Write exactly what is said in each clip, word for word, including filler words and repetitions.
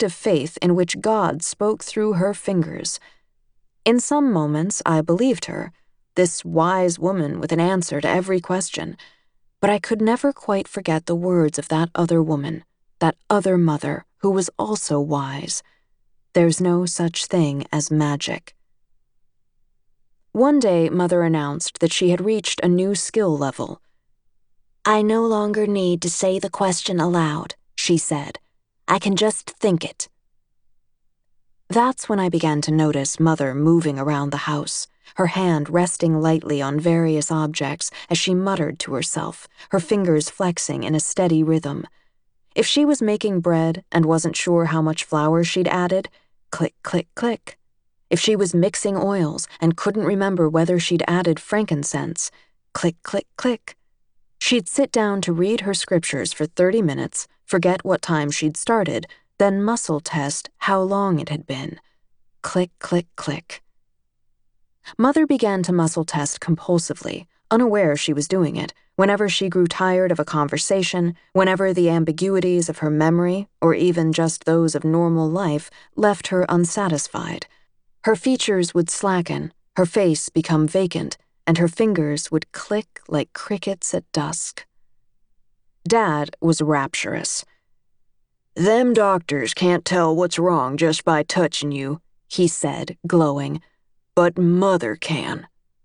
act of faith in which God spoke through her fingers. In some moments, I believed her, this wise woman with an answer to every question, but I could never quite forget the words of that other woman, that other mother who was also wise. There's no such thing as magic. One day, Mother announced that she had reached a new skill level. "I no longer need to say the question aloud," she said. "I can just think it." That's when I began to notice Mother moving around the house, her hand resting lightly on various objects as she muttered to herself, her fingers flexing in a steady rhythm. If she was making bread and wasn't sure how much flour she'd added, click, click, click. If she was mixing oils and couldn't remember whether she'd added frankincense, click, click, click. She'd sit down to read her scriptures for thirty minutes, forget what time she'd started, then muscle test how long it had been. Click, click, click. Mother began to muscle test compulsively, unaware she was doing it, whenever she grew tired of a conversation, whenever the ambiguities of her memory, or even just those of normal life, left her unsatisfied. Her features would slacken, her face become vacant, and her fingers would click like crickets at dusk. Dad was rapturous. "Them doctors can't tell what's wrong just by touching you," he said, glowing. "But Mother can."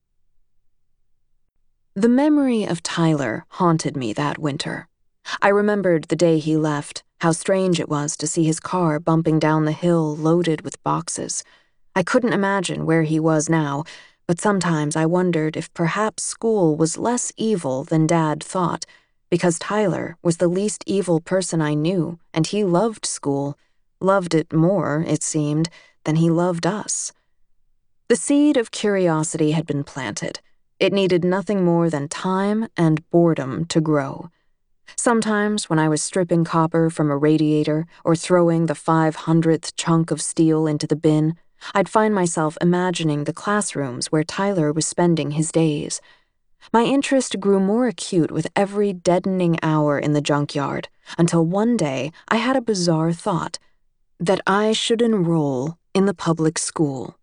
The memory of Tyler haunted me that winter. I remembered the day he left, how strange it was to see his car bumping down the hill loaded with boxes. I couldn't imagine where he was now, but sometimes I wondered if perhaps school was less evil than Dad thought, because Tyler was the least evil person I knew, and he loved school, loved it more, it seemed, than he loved us. The seed of curiosity had been planted. It needed nothing more than time and boredom to grow. Sometimes, when I was stripping copper from a radiator or throwing the five hundredth chunk of steel into the bin, I'd find myself imagining the classrooms where Tyler was spending his days. My interest grew more acute with every deadening hour in the junkyard, until one day I had a bizarre thought, that I should enroll in the public school.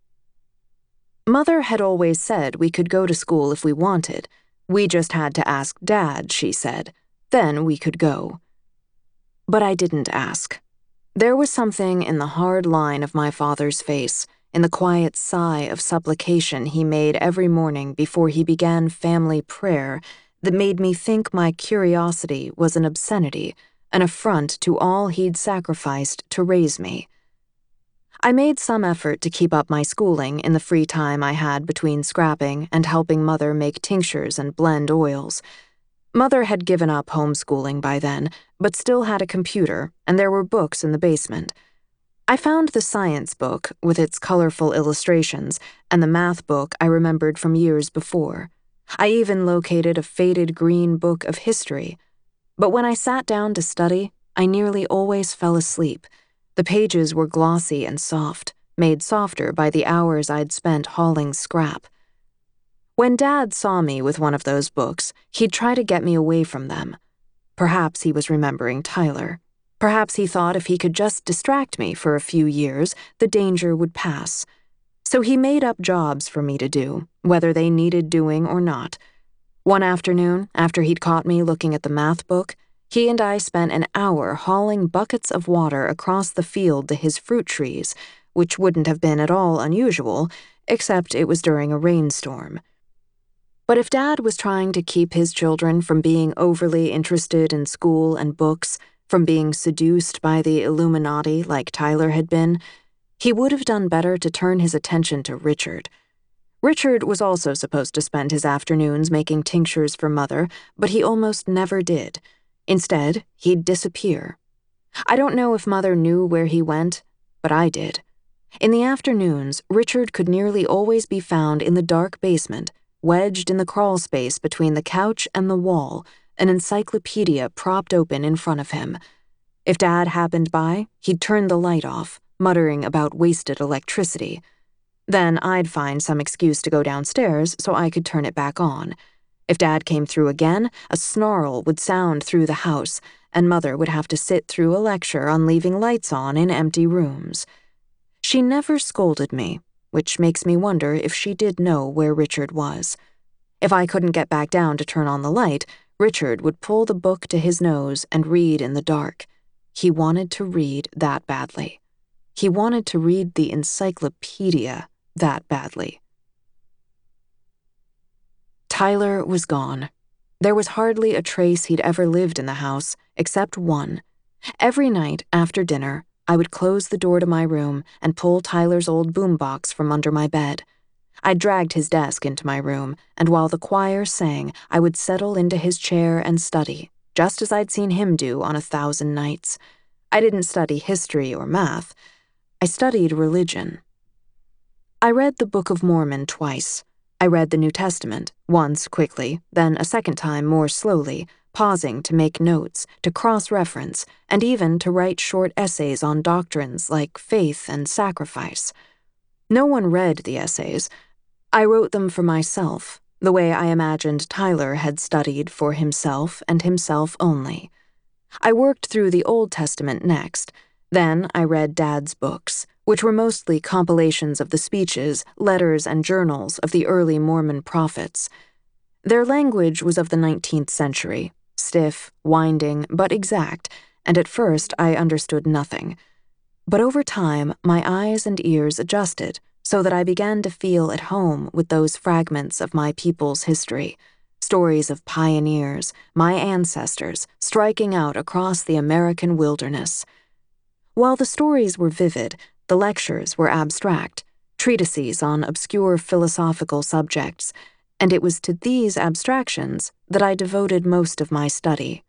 Mother had always said we could go to school if we wanted. We just had to ask Dad, she said. Then we could go. But I didn't ask. There was something in the hard line of my father's face, in the quiet sigh of supplication he made every morning before he began family prayer, that made me think my curiosity was an obscenity, an affront to all he'd sacrificed to raise me. I made some effort to keep up my schooling in the free time I had between scrapping and helping Mother make tinctures and blend oils. Mother had given up homeschooling by then, but still had a computer, and there were books in the basement. I found the science book, with its colorful illustrations, and the math book I remembered from years before. I even located a faded green book of history. But when I sat down to study, I nearly always fell asleep. The pages were glossy and soft, made softer by the hours I'd spent hauling scrap. When Dad saw me with one of those books, he'd try to get me away from them. Perhaps he was remembering Tyler. Perhaps he thought if he could just distract me for a few years, the danger would pass. So he made up jobs for me to do, whether they needed doing or not. One afternoon, after he'd caught me looking at the math book, he and I spent an hour hauling buckets of water across the field to his fruit trees, which wouldn't have been at all unusual, except it was during a rainstorm. But if Dad was trying to keep his children from being overly interested in school and books, from being seduced by the Illuminati like Tyler had been, he would have done better to turn his attention to Richard. Richard was also supposed to spend his afternoons making tinctures for Mother, but he almost never did. Instead, he'd disappear. I don't know if Mother knew where he went, but I did. In the afternoons, Richard could nearly always be found in the dark basement, wedged in the crawl space between the couch and the wall, an encyclopedia propped open in front of him. If Dad happened by, he'd turn the light off, muttering about wasted electricity. Then I'd find some excuse to go downstairs so I could turn it back on. If Dad came through again, a snarl would sound through the house, and Mother would have to sit through a lecture on leaving lights on in empty rooms. She never scolded me, which makes me wonder if she did know where Richard was. If I couldn't get back down to turn on the light, Richard would pull the book to his nose and read in the dark. He wanted to read that badly. He wanted to read the encyclopedia that badly. Tyler was gone. There was hardly a trace he'd ever lived in the house, except one. Every night after dinner, I would close the door to my room and pull Tyler's old boombox from under my bed. I dragged his desk into my room, and while the choir sang, I would settle into his chair and study, just as I'd seen him do on a thousand nights. I didn't study history or math. I studied religion. I read the Book of Mormon twice. I read the New Testament, once quickly, then a second time more slowly, pausing to make notes, to cross-reference, and even to write short essays on doctrines like faith and sacrifice. No one read the essays. I wrote them for myself, the way I imagined Tyler had studied for himself and himself only. I worked through the Old Testament next. Then I read Dad's books, which were mostly compilations of the speeches, letters, and journals of the early Mormon prophets. Their language was of the nineteenth century, stiff, winding, but exact, and at first I understood nothing. But over time, my eyes and ears adjusted so that I began to feel at home with those fragments of my people's history, stories of pioneers, my ancestors, striking out across the American wilderness. While the stories were vivid, the lectures were abstract, treatises on obscure philosophical subjects, and it was to these abstractions that I devoted most of my study.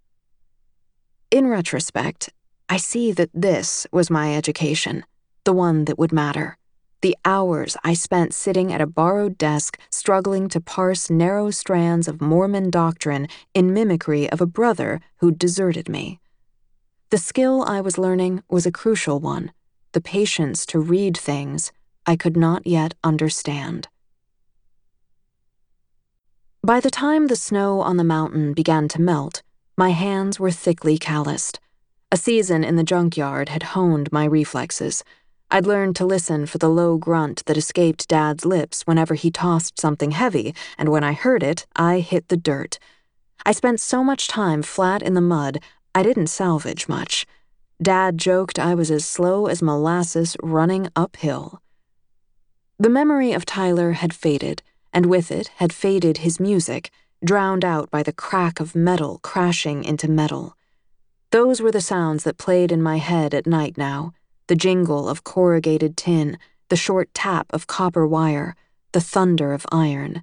In retrospect, I see that this was my education, the one that would matter. The hours I spent sitting at a borrowed desk struggling to parse narrow strands of Mormon doctrine in mimicry of a brother who'd deserted me. The skill I was learning was a crucial one, the patience to read things I could not yet understand. By the time the snow on the mountain began to melt, my hands were thickly calloused. A season in the junkyard had honed my reflexes. I'd learned to listen for the low grunt that escaped Dad's lips whenever he tossed something heavy, and when I heard it, I hit the dirt. I spent so much time flat in the mud, I didn't salvage much. Dad joked I was as slow as molasses running uphill. The memory of Tyler had faded, and with it had faded his music, drowned out by the crack of metal crashing into metal. Those were the sounds that played in my head at night now, the jingle of corrugated tin, the short tap of copper wire, the thunder of iron.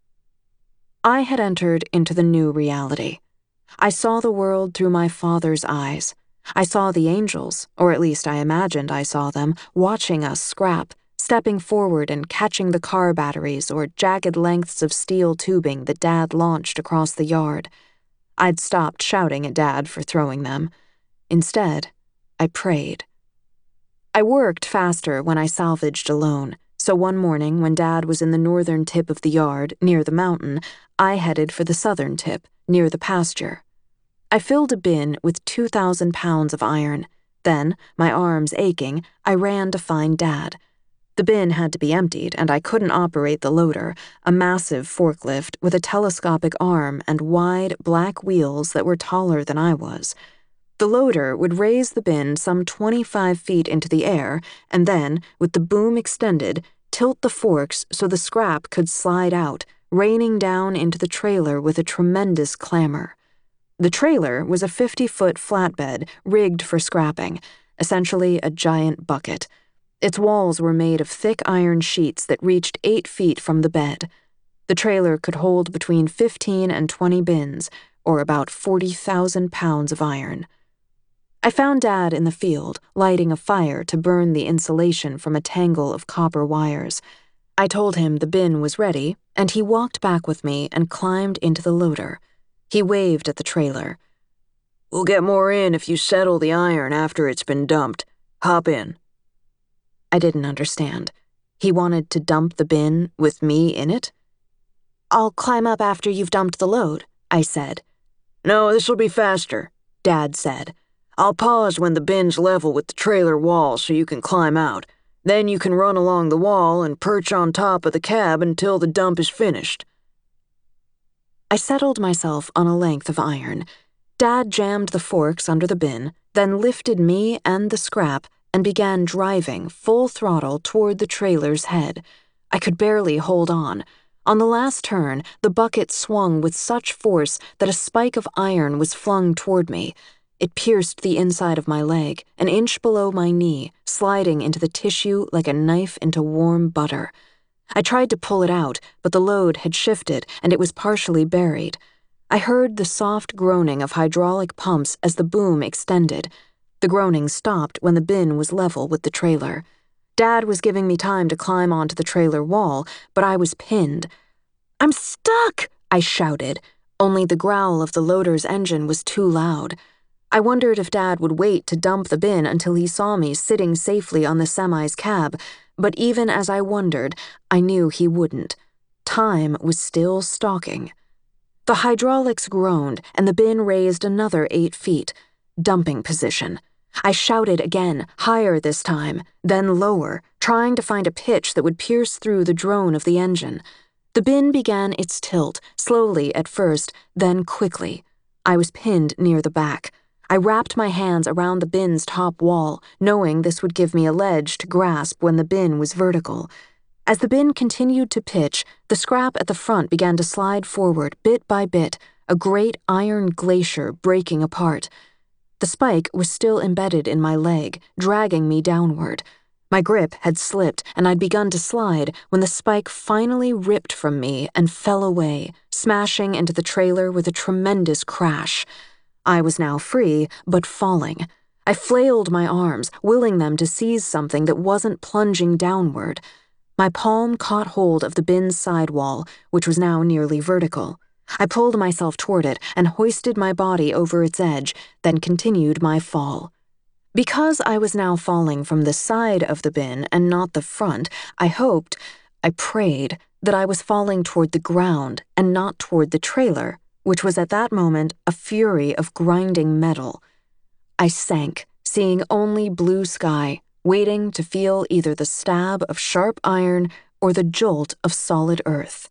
I had entered into the new reality. I saw the world through my father's eyes. I saw the angels, or at least I imagined I saw them, watching us scrap, stepping forward and catching the car batteries or jagged lengths of steel tubing that Dad launched across the yard. I'd stopped shouting at Dad for throwing them. Instead, I prayed. I worked faster when I salvaged alone, so one morning when Dad was in the northern tip of the yard, near the mountain, I headed for the southern tip, near the pasture. I filled a bin with two thousand pounds of iron. Then, my arms aching, I ran to find Dad. The bin had to be emptied, and I couldn't operate the loader, a massive forklift with a telescopic arm and wide, black wheels that were taller than I was. The loader would raise the bin some twenty-five feet into the air, and then, with the boom extended, tilt the forks so the scrap could slide out, raining down into the trailer with a tremendous clamor. The trailer was a fifty-foot flatbed rigged for scrapping, essentially a giant bucket. Its walls were made of thick iron sheets that reached eight feet from the bed. The trailer could hold between fifteen and twenty bins, or about forty thousand pounds of iron. I found Dad in the field, lighting a fire to burn the insulation from a tangle of copper wires. I told him the bin was ready, and he walked back with me and climbed into the loader. He waved at the trailer. "We'll get more in if you settle the iron after it's been dumped. Hop in." I didn't understand. He wanted to dump the bin with me in it? "I'll climb up after you've dumped the load," I said. "No, this'll be faster. Dad said. "I'll pause when the bin's level with the trailer wall so you can climb out. Then you can run along the wall and perch on top of the cab until the dump is finished." I settled myself on a length of iron. Dad jammed the forks under the bin, then lifted me and the scrap and began driving full throttle toward the trailer's head. I could barely hold on. On the last turn, the bucket swung with such force that a spike of iron was flung toward me. It pierced the inside of my leg, an inch below my knee, sliding into the tissue like a knife into warm butter. I tried to pull it out, but the load had shifted and it was partially buried. I heard the soft groaning of hydraulic pumps as the boom extended. The groaning stopped when the bin was level with the trailer. Dad was giving me time to climb onto the trailer wall, but I was pinned. "I'm stuck!" I shouted, only the growl of the loader's engine was too loud. I wondered if Dad would wait to dump the bin until he saw me sitting safely on the semi's cab, but even as I wondered, I knew he wouldn't. Time was still stalking. The hydraulics groaned, and the bin raised another eight feet. Dumping position. I shouted again, higher this time, then lower, trying to find a pitch that would pierce through the drone of the engine. The bin began its tilt, slowly at first, then quickly. I was pinned near the back. I wrapped my hands around the bin's top wall, knowing this would give me a ledge to grasp when the bin was vertical. As the bin continued to pitch, the scrap at the front began to slide forward bit by bit, a great iron glacier breaking apart. The spike was still embedded in my leg, dragging me downward. My grip had slipped, and I'd begun to slide when the spike finally ripped from me and fell away, smashing into the trailer with a tremendous crash. I was now free, but falling. I flailed my arms, willing them to seize something that wasn't plunging downward. My palm caught hold of the bin's sidewall, which was now nearly vertical. I pulled myself toward it and hoisted my body over its edge, then continued my fall. Because I was now falling from the side of the bin and not the front, I hoped, I prayed, that I was falling toward the ground and not toward the trailer, which was at that moment a fury of grinding metal. I sank, seeing only blue sky, waiting to feel either the stab of sharp iron or the jolt of solid earth.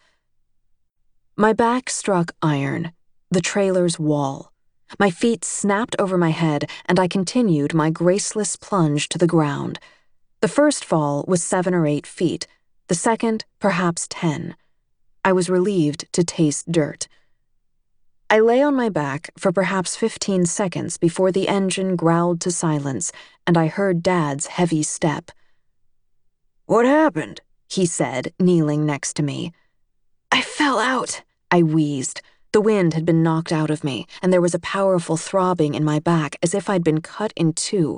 My back struck iron, the trailer's wall. My feet snapped over my head, and I continued my graceless plunge to the ground. The first fall was seven or eight feet, the second perhaps ten. I was relieved to taste dirt. I lay on my back for perhaps fifteen seconds before the engine growled to silence, and I heard Dad's heavy step. "What happened?" he said, kneeling next to me. "I fell out," I wheezed. The wind had been knocked out of me, and there was a powerful throbbing in my back as if I'd been cut in two.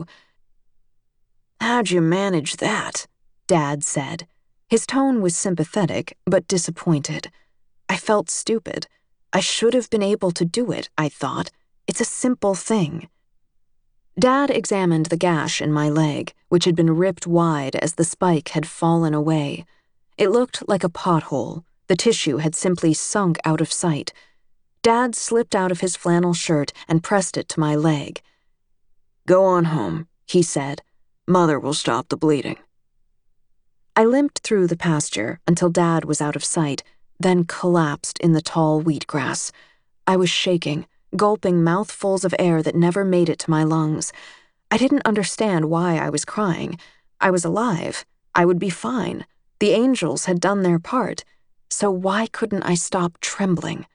"How'd you manage that?" Dad said. His tone was sympathetic, but disappointed. I felt stupid. I should have been able to do it, I thought. It's a simple thing. Dad examined the gash in my leg, which had been ripped wide as the spike had fallen away. It looked like a pothole. The tissue had simply sunk out of sight. Dad slipped out of his flannel shirt and pressed it to my leg. "Go on home," he said. "Mother will stop the bleeding." I limped through the pasture until Dad was out of sight, then collapsed in the tall wheatgrass. I was shaking, gulping mouthfuls of air that never made it to my lungs. I didn't understand why I was crying. I was alive. I would be fine. The angels had done their part. So why couldn't I stop trembling?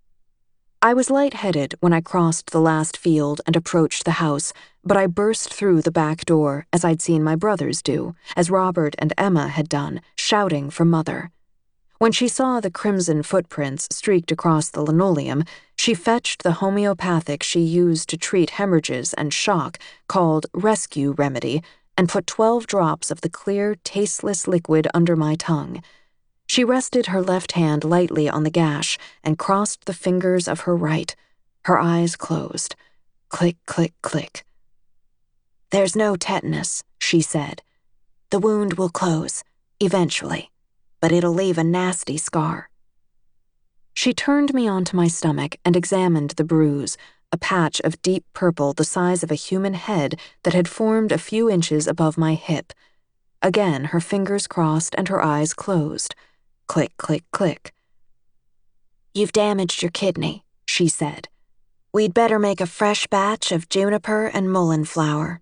I was lightheaded when I crossed the last field and approached the house, but I burst through the back door as I'd seen my brothers do, as Robert and Emma had done, shouting for Mother. When she saw the crimson footprints streaked across the linoleum, she fetched the homeopathic she used to treat hemorrhages and shock, called Rescue Remedy, and put twelve drops of the clear, tasteless liquid under my tongue. She rested her left hand lightly on the gash and crossed the fingers of her right. Her eyes closed. Click, click, click. "There's no tetanus," she said. "The wound will close, eventually, but it'll leave a nasty scar." She turned me onto my stomach and examined the bruise, a patch of deep purple the size of a human head that had formed a few inches above my hip. Again, her fingers crossed and her eyes closed. Click, click, click. "You've damaged your kidney," she said. "We'd better make a fresh batch of juniper and mullein flower."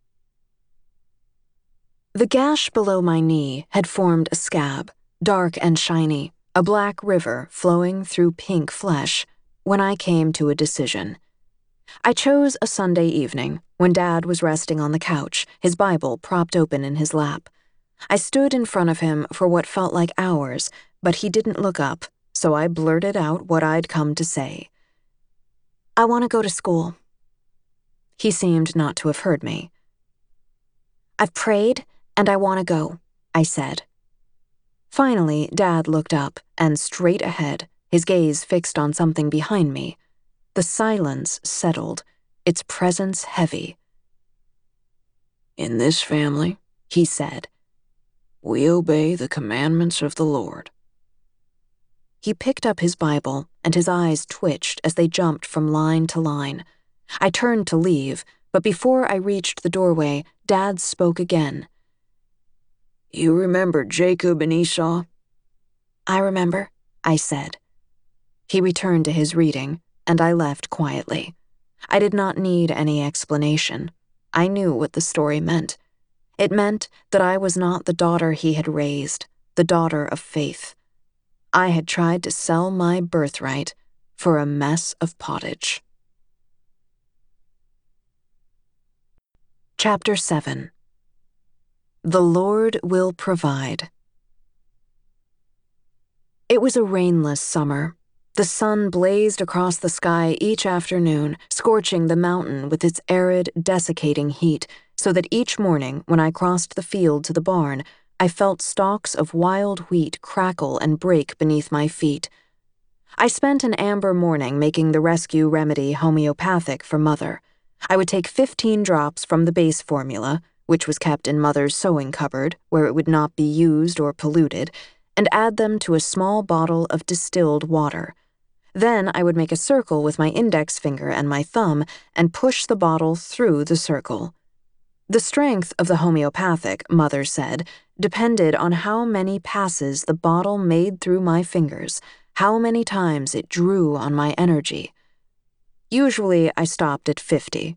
The gash below my knee had formed a scab, dark and shiny, a black river flowing through pink flesh, when I came to a decision. I chose a Sunday evening, when Dad was resting on the couch, his Bible propped open in his lap. I stood in front of him for what felt like hours, but he didn't look up, so I blurted out what I'd come to say. "I want to go to school." He seemed not to have heard me. "I've prayed, and I want to go," I said. Finally, Dad looked up, and straight ahead, his gaze fixed on something behind me. The silence settled, its presence heavy. "In this family," he said, "we obey the commandments of the Lord." He picked up his Bible, and his eyes twitched as they jumped from line to line. I turned to leave, but before I reached the doorway, Dad spoke again. "You remember Jacob and Esau?" "I remember," I said. He returned to his reading, and I left quietly. I did not need any explanation. I knew what the story meant. It meant that I was not the daughter he had raised, the daughter of faith. I had tried to sell my birthright for a mess of pottage. Chapter seven. The Lord Will Provide. It was a rainless summer. The sun blazed across the sky each afternoon, scorching the mountain with its arid, desiccating heat, so that each morning, when I crossed the field to the barn, I felt stalks of wild wheat crackle and break beneath my feet. I spent an amber morning making the rescue remedy homeopathic for Mother. I would take fifteen drops from the base formula, which was kept in Mother's sewing cupboard, where it would not be used or polluted, and add them to a small bottle of distilled water. Then I would make a circle with my index finger and my thumb and push the bottle through the circle. The strength of the homeopathic, Mother said, depended on how many passes the bottle made through my fingers, how many times it drew on my energy. Usually I stopped at fifty.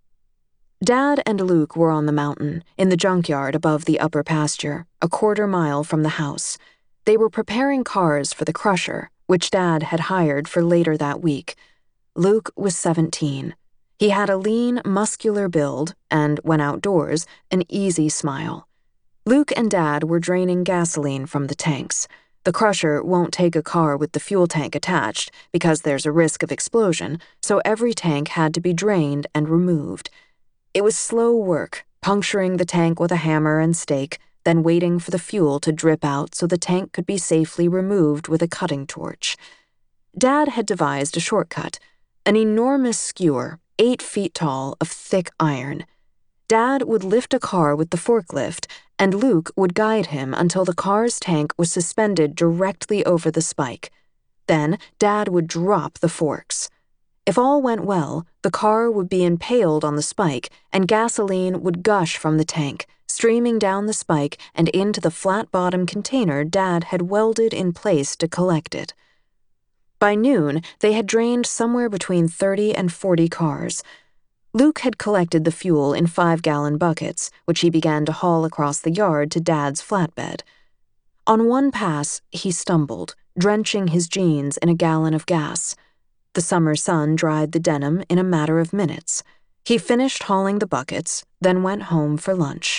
Dad and Luke were on the mountain, in the junkyard above the upper pasture, a quarter mile from the house. They were preparing cars for the crusher, which Dad had hired for later that week. Luke was seventeen. He had a lean, muscular build and, when outdoors, an easy smile. Luke and Dad were draining gasoline from the tanks. The crusher won't take a car with the fuel tank attached because there's a risk of explosion, so every tank had to be drained and removed. It was slow work, puncturing the tank with a hammer and stake, then waiting for the fuel to drip out so the tank could be safely removed with a cutting torch. Dad had devised a shortcut, an enormous skewer, eight feet tall, of thick iron. Dad would lift a car with the forklift, and Luke would guide him until the car's tank was suspended directly over the spike. Then Dad would drop the forks. If all went well, the car would be impaled on the spike, and gasoline would gush from the tank, streaming down the spike and into the flat-bottom container Dad had welded in place to collect it. By noon, they had drained somewhere between thirty and forty cars. Luke had collected the fuel in five-gallon buckets, which he began to haul across the yard to Dad's flatbed. On one pass, he stumbled, drenching his jeans in a gallon of gas. The summer sun dried the denim in a matter of minutes. He finished hauling the buckets, then went home for lunch.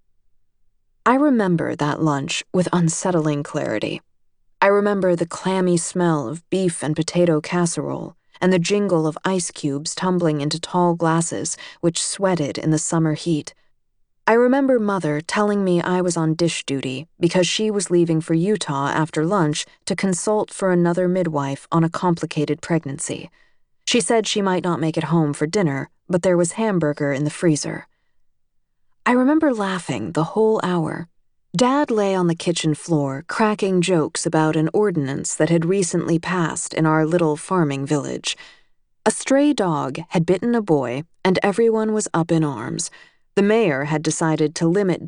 I remember that lunch with unsettling clarity. I remember the clammy smell of beef and potato casserole, and the jingle of ice cubes tumbling into tall glasses which sweated in the summer heat. I remember Mother telling me I was on dish duty because she was leaving for Utah after lunch to consult for another midwife on a complicated pregnancy. She said she might not make it home for dinner, but there was hamburger in the freezer. I remember laughing the whole hour. Dad lay on the kitchen floor, cracking jokes about an ordinance that had recently passed in our little farming village. A A stray dog had bitten a boy, and everyone was up in arms. The mayor had decided to limit